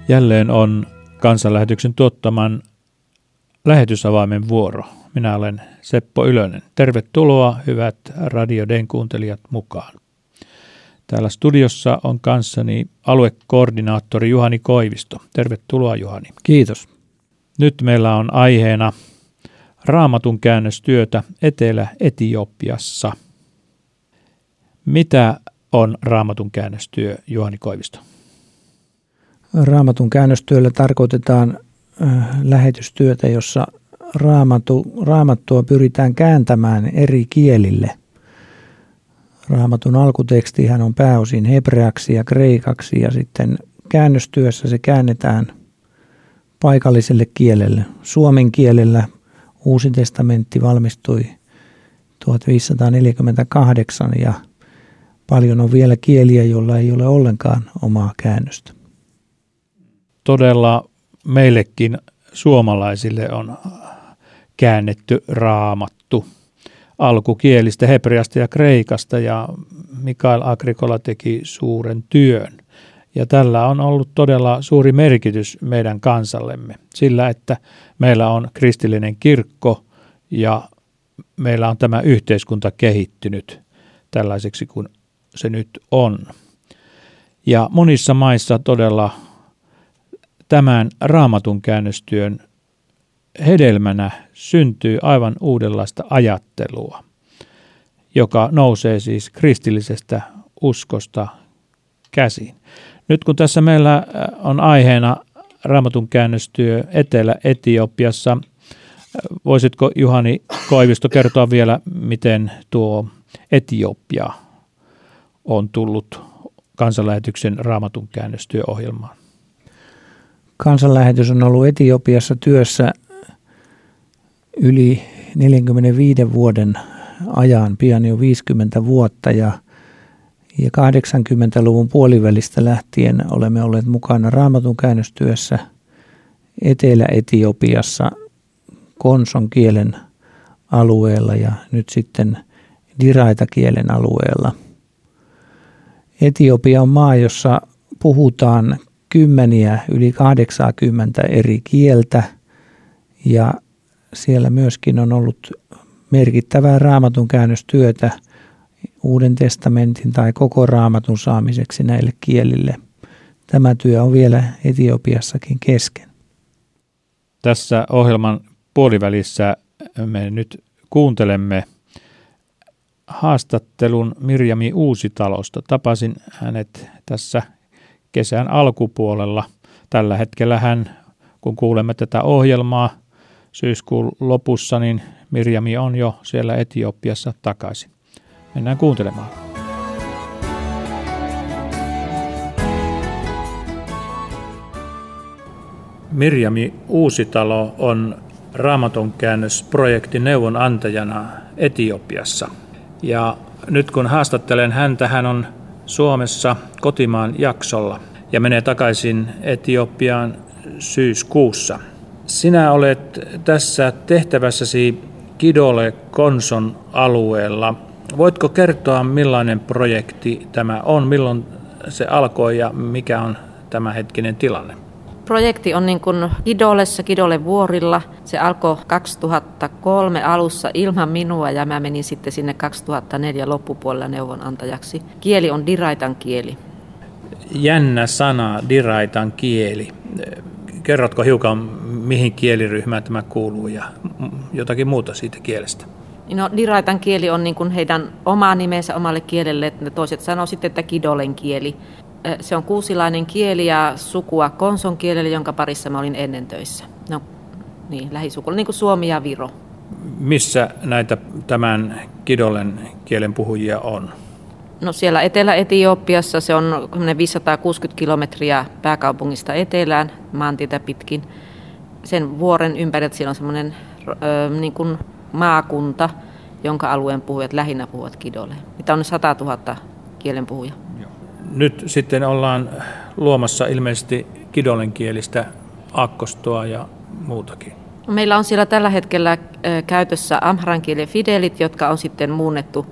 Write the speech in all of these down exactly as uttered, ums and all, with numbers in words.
Jälleen on Kansanlähetyksen tuottaman lähetysavaimen vuoro. Minä olen Seppo Ylönen. Tervetuloa hyvät Radio Dayn kuuntelijat mukaan. Täällä studiossa on kanssani aluekoordinaattori Juhani Koivisto. Tervetuloa Juhani. Kiitos. Nyt meillä on aiheena Raamatun käännöstyötä Etelä-Etiopiassa. Mitä on Raamatun käännöstyö, Juhani Koivisto? Raamatun käännöstyöllä tarkoitetaan lähetystyötä, jossa raamatu, raamattua pyritään kääntämään eri kielille. Raamatun alkutekstihän on pääosin hebreaksi ja kreikaksi ja sitten käännöstyössä se käännetään paikalliselle kielelle. Suomen kielellä Uusi testamentti valmistui tuhatviisisataaneljäkymmentäkahdeksan ja paljon on vielä kieliä, joilla ei ole ollenkaan omaa käännöstä. Todella meillekin suomalaisille on käännetty Raamattu alkukielistä hebreasta ja kreikasta ja Mikael Agricola teki suuren työn. Ja tällä on ollut todella suuri merkitys meidän kansallemme sillä, että meillä on kristillinen kirkko ja meillä on tämä yhteiskunta kehittynyt tällaiseksi kuin se nyt on. Ja monissa maissa todella tämän Raamatun käännöstyön hedelmänä syntyy aivan uudenlaista ajattelua, joka nousee siis kristillisestä uskosta käsin. Nyt kun tässä meillä on aiheena Raamatun käännöstyö Etelä-Etiopiassa, voisitko Juhani Koivisto kertoa vielä, miten tuo Etiopia on tullut Kansanlähetyksen Raamatun käännöstyöohjelmaan? Kansanlähetys on ollut Etiopiassa työssä yli neljänkymmenenviiden vuoden ajan, pian jo viisikymmentä vuotta ja, ja kahdeksankymmentäluvun puolivälistä lähtien olemme olleet mukana Raamatun käännöstyössä Etelä-Etiopiassa Konson kielen alueella ja nyt sitten Diraita kielen alueella. Etiopia on maa, jossa puhutaan kymmeniä, yli kahdeksankymmentä eri kieltä ja siellä myöskin on ollut merkittävää Raamatun käännöstyötä Uuden testamentin tai koko Raamatun saamiseksi näille kielille. Tämä työ on vielä Etiopiassakin kesken. Tässä ohjelman puolivälissä me nyt kuuntelemme haastattelun Mirjami Uusitalosta. Tapasin hänet tässä kesän alkupuolella. Tällä hetkellä hän, kun kuulemme tätä ohjelmaa syyskuun lopussa, niin Mirjami on jo siellä Etiopiassa takaisin. Mennään kuuntelemaan. Mirjami Uusitalo on Raamatun käännösprojektin neuvonantajana Etiopiassa. Ja nyt kun haastattelen häntä, hän on Suomessa kotimaan jaksolla ja menee takaisin Etiopiaan syyskuussa. Sinä olet tässä tehtävässäsi Kidole Konson alueella. Voitko kertoa, millainen projekti tämä on, milloin se alkoi ja mikä on tämänhetkinen tilanne? Projekti on niin kuin Kidolessa, Kidole vuorilla. Se alkoi kaksituhattakolme alussa ilman minua ja mä menin sitten sinne kaksituhattaneljä loppupuolella neuvonantajaksi. Kieli on Diraitan kieli. Jännä sana, Diraitan kieli. Kerrotko hiukan, mihin kieliryhmään tämä kuuluu ja jotakin muuta siitä kielestä? No, Diraitan kieli on niin kuin heidän oma nimensä omalle kielelle. Toiset sanoo sitten, että Kidolen kieli. Se on kuusilainen kieli ja sukua Konson kielelle, jonka parissa mä olin ennen töissä. No niin, lähisukula, niin kuin Suomi ja Viro. Missä näitä tämän Kidolen kielen puhujia on? No siellä Etelä-Etiopiassa se on viisisataakuusikymmentä kilometriä pääkaupungista etelään, maantietä pitkin. Sen vuoren ympäriltä siellä on semmoinen niin kuin maakunta, jonka alueen puhujat lähinnä puhuvat Kidole. Mitä on satatuhatta kielen puhuja. Nyt sitten ollaan luomassa ilmeisesti Kidolen kielistä akkostoa ja muutakin. Meillä on siellä tällä hetkellä käytössä amharan kielen fidelit, jotka on sitten muunnettu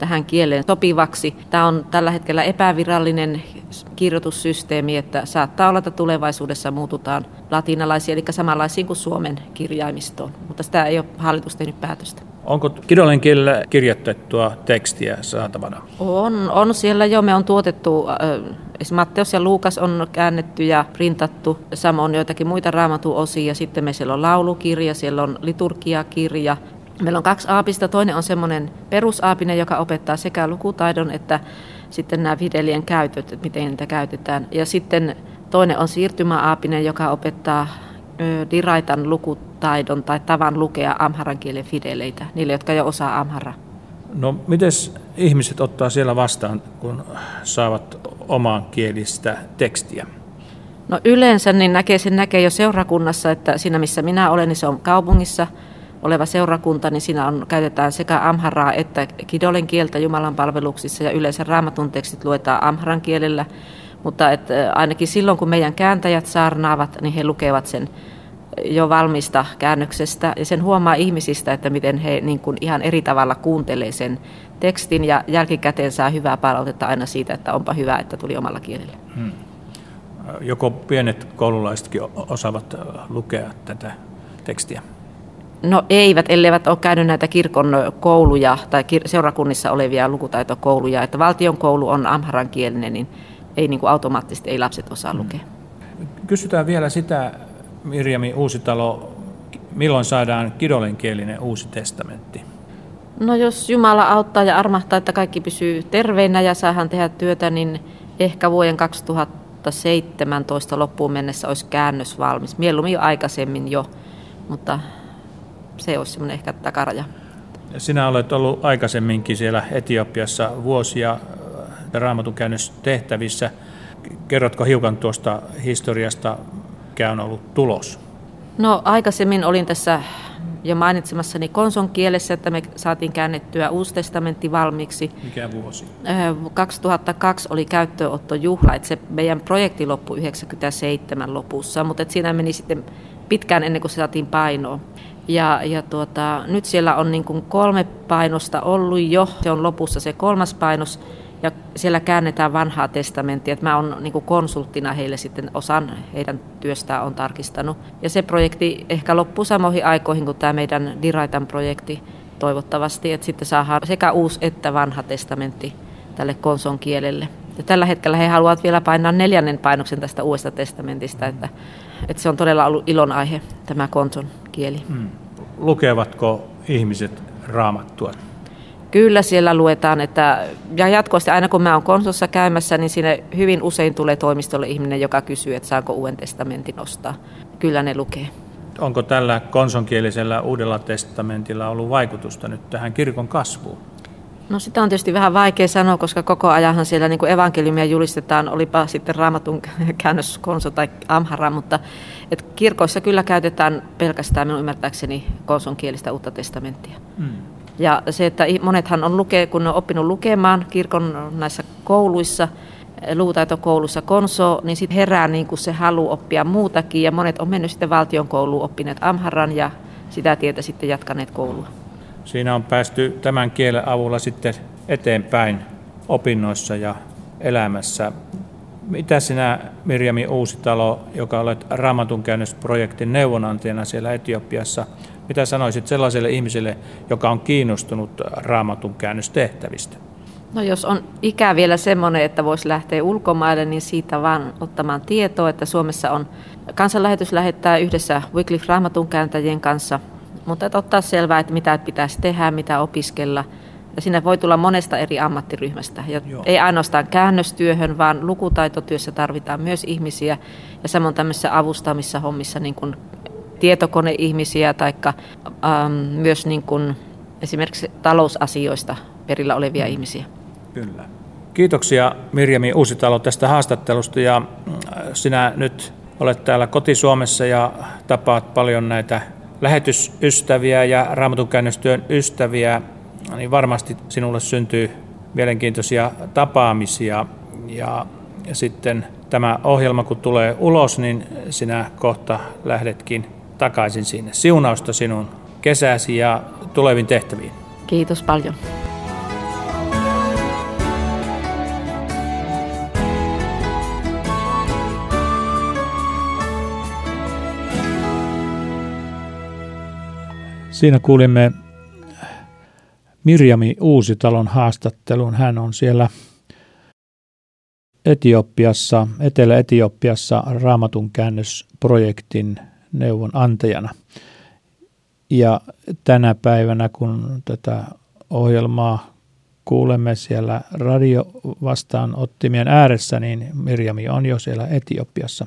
tähän kieleen sopivaksi. Tämä on tällä hetkellä epävirallinen kirjoitussysteemi, että saattaa olla, että tulevaisuudessa muututaan latinalaisiin, eli samanlaisiin kuin Suomen kirjaimistoon, mutta sitä ei ole hallitus tehnyt päätöstä. Onko kidolen kielellä kirjoitettua tekstiä saatavana? On, on siellä jo. Me on tuotettu, esimerkiksi Matteus ja Luukas on käännetty ja printattu. Samoin joitakin muita raamatun osia. Sitten me siellä on laulukirja, siellä on liturgiakirja. Meillä on kaksi aapista. Toinen on semmoinen perusaapinen, joka opettaa sekä lukutaidon että sitten nämä videlien käytöt, että miten niitä käytetään. Ja sitten toinen on siirtymäaapinen, joka opettaa diraitan lukutaidon tai tavan lukea amharan kielen fideleitä, niille, jotka jo osaa amharaa. No, miten ihmiset ottaa siellä vastaan, kun saavat omankielistä tekstiä? No yleensä niin näkee, sen näkee jo seurakunnassa, että siinä missä minä olen, niin se on kaupungissa oleva seurakunta, niin siinä on, käytetään sekä amharaa että kidolen kieltä Jumalan palveluksissa ja yleensä raamatun tekstit luetaan amharan kielellä. Mutta että ainakin silloin, kun meidän kääntäjät saarnaavat, niin he lukevat sen jo valmista käännöksestä. Ja sen huomaa ihmisistä, että miten he niin kuin ihan eri tavalla kuuntelee sen tekstin. Ja jälkikäteen saa hyvää palautetta aina siitä, että onpa hyvä, että tuli omalla kielellä. Hmm. Joko pienet koululaisetkin osaavat lukea tätä tekstiä? No eivät, elleivät ole käynyt näitä kirkon kouluja tai seurakunnissa olevia lukutaitokouluja. Että valtion koulu on amharankielinen, niin ei niin kuin automaattisesti ei lapset osaa lukea. Kysytään vielä sitä, Mirjami Uusitalo, milloin saadaan kidolenkielinen Uusi testamentti? No jos Jumala auttaa ja armahtaa, että kaikki pysyy terveinä ja saadaan tehdä työtä, niin ehkä vuoden kaksituhattaseitsemäntoista loppuun mennessä olisi käännös valmis. Mieluummin jo aikaisemmin jo, mutta se olisi semmoinen ehkä takaraja. Sinä olet ollut aikaisemminkin siellä Etiopiassa vuosia raamatun käännöstehtävissä. Kerrotko hiukan tuosta historiasta, mikä on ollut tulos? No aikaisemmin olin tässä jo mainitsemassani konson kielessä, että me saatiin käännettyä Uusi testamentti valmiiksi. Mikä vuosi? kaksituhattakaksi oli käyttöönottojuhla, että se meidän projekti loppui yhdeksänkymmentäseitsemän lopussa, mutta siinä meni sitten pitkään ennen kuin se saatiin painoon. Ja, ja tuota, nyt siellä on niin kuin kolme painosta ollut jo, se on lopussa se kolmas painos, ja siellä käännetään vanhaa testamenttia, että mä oon niin kuin konsulttina heille sitten osan heidän työstään on tarkistanut. Ja se projekti ehkä loppuu samoihin aikoihin kuin tämä meidän Diraitan projekti toivottavasti, että sitten saadaan sekä uusi että vanha testamentti tälle konson kielelle. Ja tällä hetkellä he haluavat vielä painaa neljännen painoksen tästä uudesta testamentista, että, että se on todella ollut ilon aihe, tämä konson kieli. Hmm. Lukevatko ihmiset raamattua? Kyllä siellä luetaan, että, ja jatkuvasti aina kun mä oon konsossa käymässä, niin siinä hyvin usein tulee toimistolle ihminen, joka kysyy, että saanko Uuden testamentin ostaa. Kyllä ne lukee. Onko tällä konsonkielisellä Uudella testamentilla ollut vaikutusta nyt tähän kirkon kasvuun? No sitä on tietysti vähän vaikea sanoa, koska koko ajanhan siellä niin kuin evankeliumia julistetaan, olipa sitten raamatun käännös konso tai amhara, mutta et kirkoissa kyllä käytetään pelkästään minun ymmärtääkseni konsonkielistä Uutta testamenttia. Hmm. Ja se, että monethan on lukee, kun ne on oppinut lukemaan kirkon näissä kouluissa, lukutaitokoulussa konso, niin sitten herää niin kuin se halu oppia muutakin. Ja monet on mennyt sitten valtion kouluun oppineet amharan ja sitä tietä sitten jatkaneet koulua. Siinä on päästy tämän kielen avulla sitten eteenpäin opinnoissa ja elämässä. Mitä sinä, Mirjami Uusitalo, joka olet Raamatun käännösprojektin neuvonantajana siellä Etiopiassa, mitä sanoisit sellaiselle ihmiselle, joka on kiinnostunut Raamatun käännöstehtävistä? No jos on ikä vielä semmoinen, että voisi lähteä ulkomaille, niin siitä vaan ottamaan tietoa, että Suomessa on kansanlähetys lähettää yhdessä Wycliffe Raamatun kääntäjien kanssa, mutta että ottaa selvää, että mitä pitäisi tehdä, mitä opiskella. Ja siinä voi tulla monesta eri ammattiryhmästä. Ja ei ainoastaan käännöstyöhön, vaan lukutaitotyössä tarvitaan myös ihmisiä. Ja samoin tämmöisissä avustamissa hommissa niin kuin tietokoneihmisiä tai ähm, myös niin kuin esimerkiksi talousasioista perillä olevia ihmisiä. Kyllä. Kiitoksia Mirjami Uusitalo tästä haastattelusta. Ja sinä nyt olet täällä koti-Suomessa ja tapaat paljon näitä lähetysystäviä ja Raamatun käännöstyön ystäviä. Niin varmasti sinulle syntyy mielenkiintoisia tapaamisia ja, ja sitten tämä ohjelma kun tulee ulos, niin sinä kohta lähdetkin takaisin sinne. Siunausta sinun kesäsi ja tuleviin tehtäviin. Kiitos paljon. Siinä kuulimme Mirjami Uusitalon haastattelun. Hän on siellä Etiopiassa, Etelä-Etiopiassa Raamatun käännösprojektin neuvonantajana. Ja tänä päivänä, kun tätä ohjelmaa kuulemme siellä radiovastaanottimien ääressä, niin Mirjami on jo siellä Etiopiassa.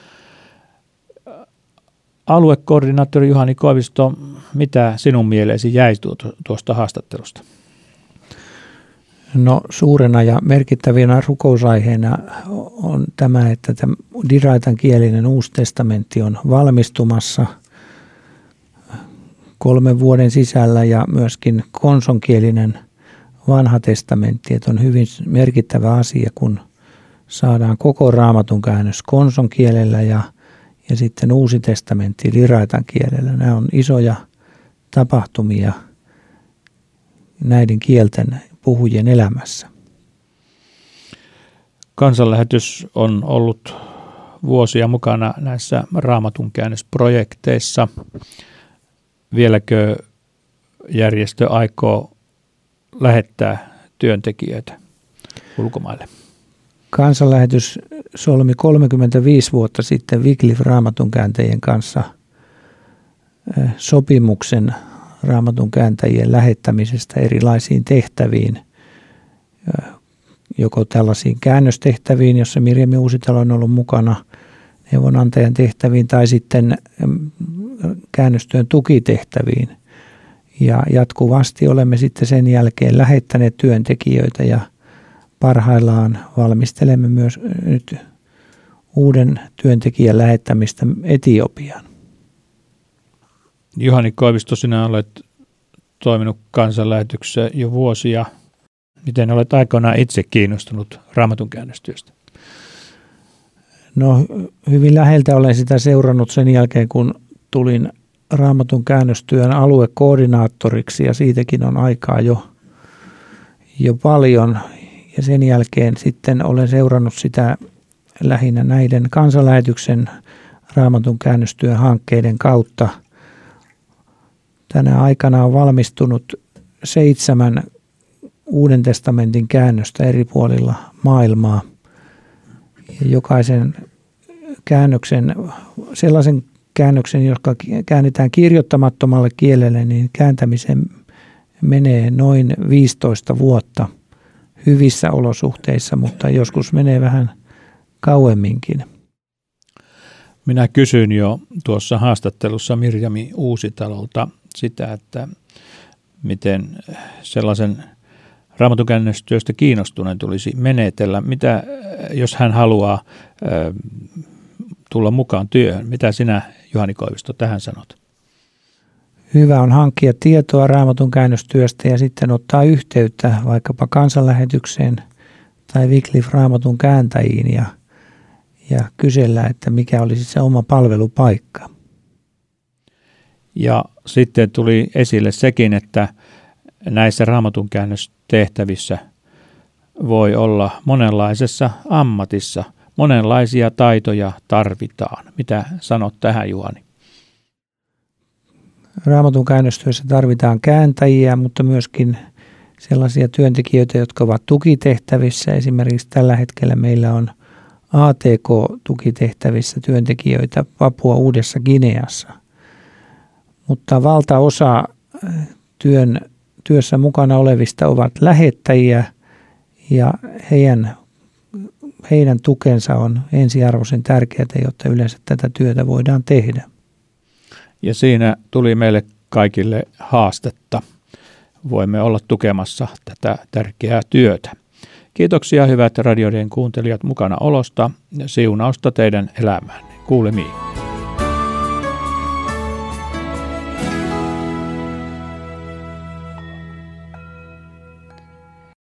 Aluekoordinaattori Juhani Koivisto, mitä sinun mieleesi jäi tuosta haastattelusta? No suurena ja merkittävinä rukousaiheena on tämä, että tämä Diraitan kielinen Uusi testamentti on valmistumassa kolmen vuoden sisällä ja myöskin konsonkielinen Vanha testamentti, että on hyvin merkittävä asia, kun saadaan koko Raamatun käännös konson kielellä ja, ja sitten Uusi testamentti Diraitan kielellä. Nämä on isoja tapahtumia näiden kielten puhujien elämässä. Kansanlähetys on ollut vuosia mukana näissä Raamatun käännösprojekteissa. Vieläkö järjestö aikoo lähettää työntekijöitä ulkomaille? Kansanlähetys solmi kolmekymmentäviisi vuotta sitten Wycliffe Raamatun kääntäjien kanssa sopimuksen Raamatun kääntäjien lähettämisestä erilaisiin tehtäviin, joko tällaisiin käännöstehtäviin, jossa Mirjami Uusitalo on ollut mukana, neuvonantajan tehtäviin tai sitten käännöstyön tukitehtäviin. Ja jatkuvasti olemme sitten sen jälkeen lähettäneet työntekijöitä ja parhaillaan valmistelemme myös nyt uuden työntekijän lähettämistä Etiopiaan. Juhani Koivisto, sinä olet toiminut kansanlähetyksessä jo vuosia. Miten olet aikoinaan itse kiinnostunut Raamatun käännöstyöstä? No hyvin läheltä olen sitä seurannut sen jälkeen, kun tulin Raamatun käännöstyön aluekoordinaattoriksi ja siitäkin on aikaa jo, jo paljon. Ja sen jälkeen sitten olen seurannut sitä lähinnä näiden kansanlähetyksen Raamatun käännöstyön hankkeiden kautta. Tänä aikana on valmistunut seitsemän Uuden testamentin käännöstä eri puolilla maailmaa. Ja jokaisen käännöksen, sellaisen käännöksen, joka käännetään kirjoittamattomalle kielelle, niin kääntämiseen menee noin viisitoista vuotta hyvissä olosuhteissa, mutta joskus menee vähän kauemminkin. Minä kysyin jo tuossa haastattelussa Mirjami Uusitalolta sitä, että miten sellaisen Raamatun käännöstyöstä kiinnostuneen tulisi menetellä. Mitä, jos hän haluaa ö, tulla mukaan työhön? Mitä sinä, Juhani Koivisto, tähän sanot? Hyvä on hankkia tietoa Raamatun käännöstyöstä ja sitten ottaa yhteyttä vaikkapa kansanlähetykseen tai Wycliffe Raamatun kääntäjiin ja, ja kysellä, että mikä olisi se oma palvelupaikka. Ja sitten tuli esille sekin, että näissä Raamatun käännöstehtävissä voi olla monenlaisessa ammatissa. Monenlaisia taitoja tarvitaan. Mitä sanot tähän, Juhani? Raamatun käännöstyössä tarvitaan kääntäjiä, mutta myöskin sellaisia työntekijöitä, jotka ovat tukitehtävissä. Esimerkiksi tällä hetkellä meillä on A T K-tukitehtävissä työntekijöitä Papua Uudessa Gineassa. Mutta valtaosa työn, työssä mukana olevista ovat lähettäjiä ja heidän, heidän tukensa on ensiarvoisen tärkeää, jotta yleensä tätä työtä voidaan tehdä. Ja siinä tuli meille kaikille haastetta. Voimme olla tukemassa tätä tärkeää työtä. Kiitoksia hyvät radioiden kuuntelijat mukana olosta ja siunausta teidän elämäänne. Kuulemiin.